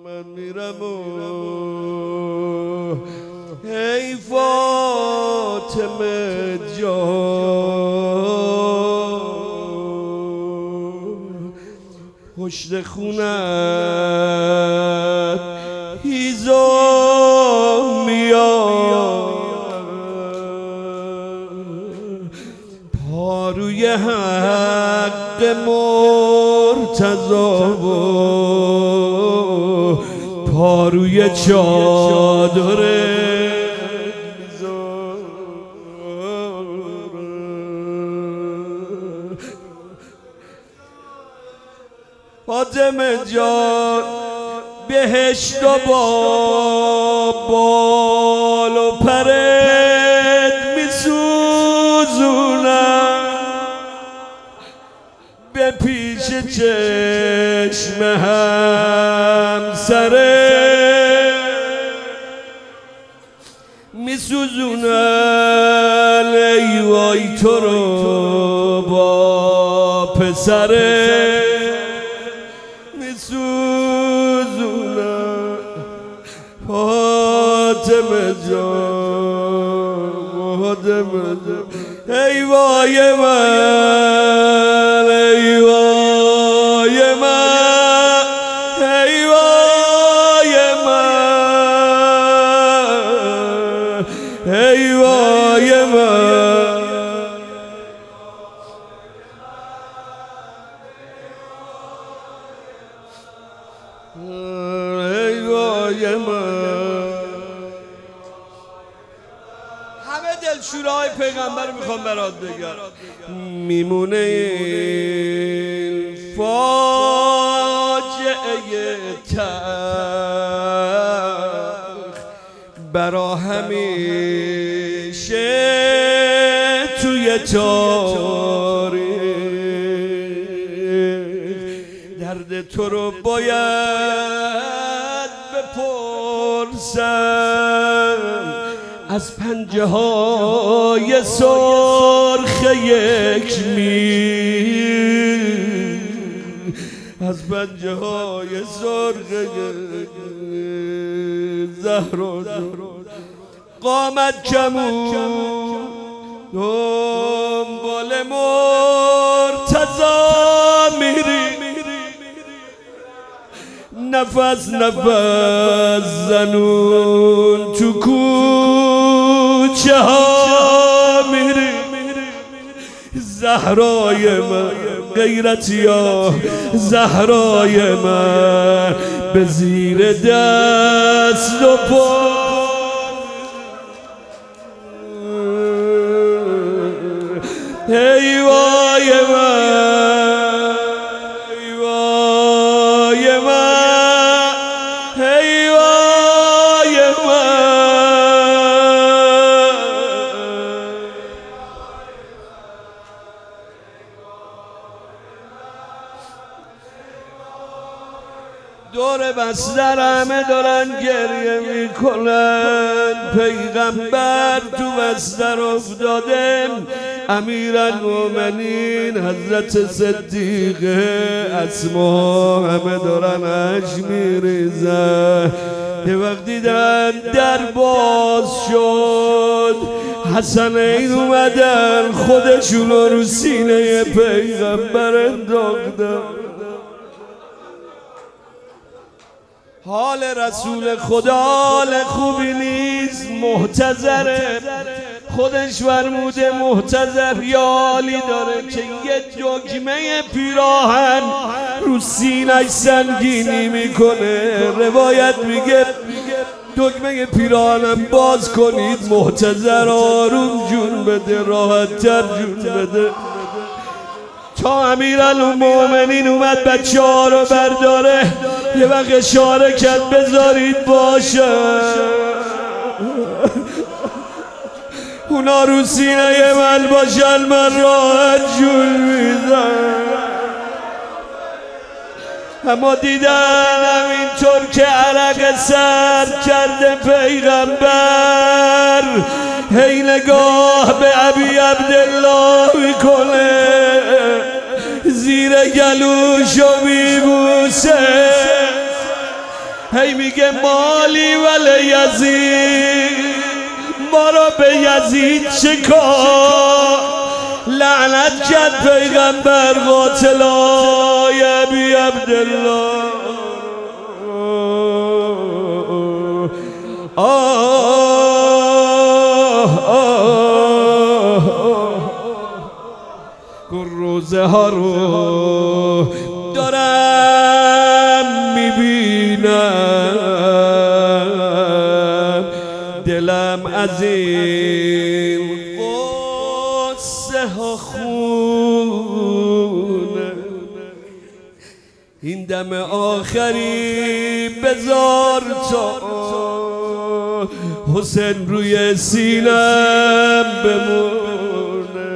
من میرم و ای فاطمه جان پشت خونت هیزم میاد پاروی حق مرتضی پاروی چادر فاطمه جان بهشت و با بال و پرت میسوزونم به پیش چشم همسره میسوزونم ای وای تو رو با پسره میسوزونم فاطمه جان فاطمه جان ای وای من ای وای من ای وای من ای وای من ای وای من همه دلشورهای پیغمبر میخوام برات بگم میمونه این فاجعه تلخ برا همیشه توی تاریخ درد تو رو باید بپرسم از پنجه های سرخ یک میل از پنجه های سرخ زهرا قامت کمون دنبال مرتضی میری نفس نفس زنون تو کوچه ها میری زهرای من غیرتیا زهرای من به زیر دست و پا ای وای من ای وای من ای وای من دور بستر همه دارن گریه میکنن پیغمبر تو بستر افتاده امیرالمومنین حضرت صدیقه اسما همه دارن اشک میریزن یه وقت دیدن در باز شد حسنین اومدن خودشون رو سینه پیغمبر انداختن حال رسول خدا حال خوبی نیست محتضره خودش فرموده محتضر یه حالی داره که یه دکمه پیراهن رو سینه‌اش سنگینی میکنه روایت میگه دکمه پیراهنم باز کنید محتضر آروم جون بده راحت تر جون بده تا امیرالمومنین اومد بچه ها رو برداره یه وقت اشاره کرد بذارید باشه اونا رو سینه من باشن من راحت جون میزن اما دیدن همینطور که عرق سرد کرده پیغمبر هی نگاه به ابی عبدالله میکنه زیر گلوشو میبوسه هی میگه مالی ولی یزید، ما را به یزید چه کار؟ لعنت کرد پیغمبر قاتلای ابی عبدالله. روزه ها رو دارم میبینم، دلم از این قصه ها خونه. این دم آخری بذار تا حسین روی سینم بمونه.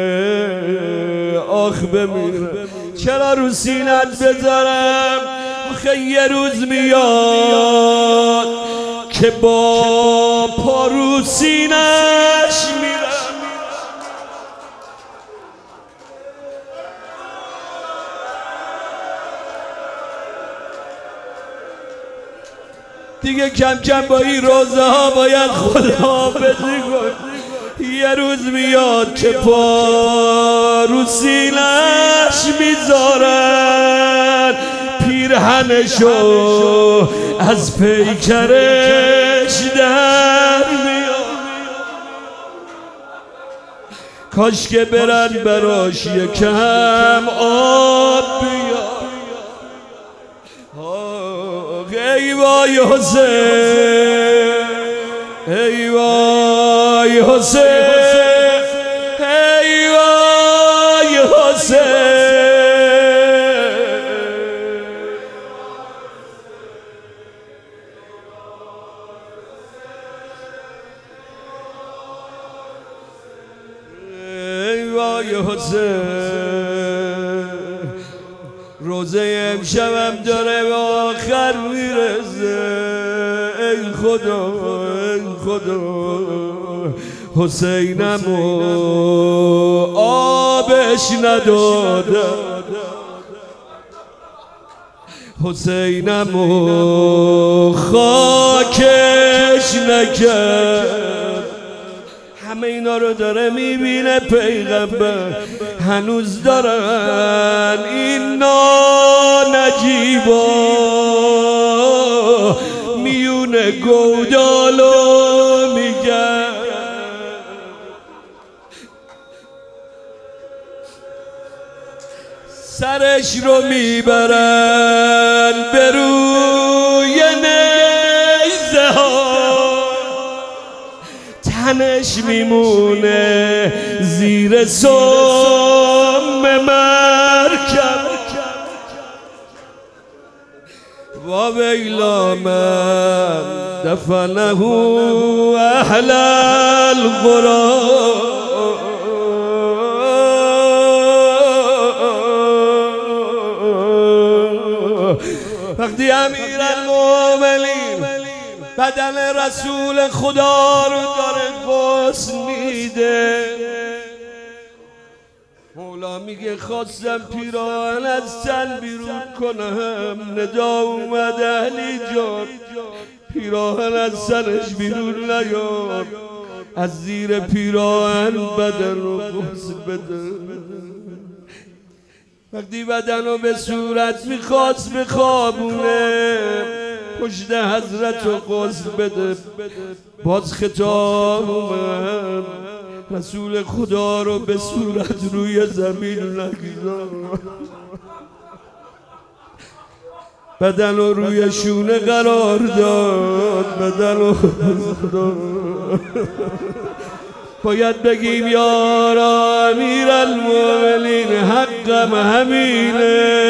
آخ بمیرم چرا رو سینت بذارم؟ آخه یه روز میاد که با پا رو سینش میرم. دیگه کم کم با این روزه ها باید خداحافظی کنم. یه روز میاد که پا رو سینش میذارن، پیرهنشو از پیکرش در میاد. کاش که برن براش یکم آب بیاد. ای وای حسین، ای وای حسین، ای وای حسین. ای وای حسین، روزه امشبم داره به آخر میرسه. ای خدا، ای خدا، حسینمو آبش نداده، حسینمو خاکش نکرد. همه اینا رو داره میبینه پیغمبر، هنوز دارن این ناجیبا میونه گودالو میگن. سرش رو میبرن به روی نیزه ها، تنش میمونه زیر سم مرکب. و ویلا من دفنه اهل القرى. وقتی امیرالمومنین بدن رسول خدا رو داره غسل میده، مولا میگه خواستم پیراهن از تن بیرون کنم، ندا اومد علی جان پیراهن از سرش بیرون نیار، از زیر پیراهن بدن رو غسل بده. وقتی بدن رو به صورت میخواست بخوابونه، پشت حضرت رو غسل بده، باز خطاب اومد رسول خدا رو به صورت روی زمین نگذار، بدن رو روی شونه قرار داد، بدن رو باید بگیم یا امیرالمومنین حقم همینه.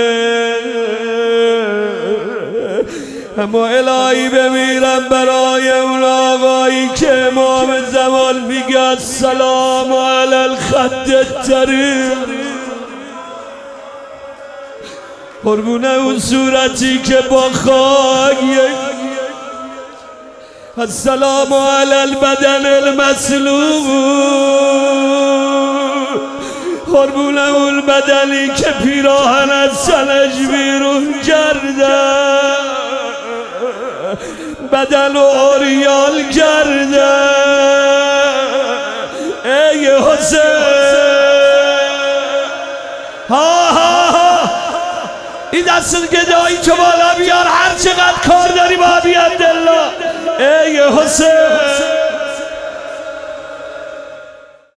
اما الهی بمیرم برای اون آقایی که امام زمان میگه السلام علی الخد الطریق، قربون اون صورتی که با خاک، السلام علی البدن المسلوب، قربون اون بدنی که پیراهن از سرش بیرون کرده. بدن و اوریان کرده ای حسین این دست گدایی که بالا بیار هر چقدر کار داری با عبدالله ای حسین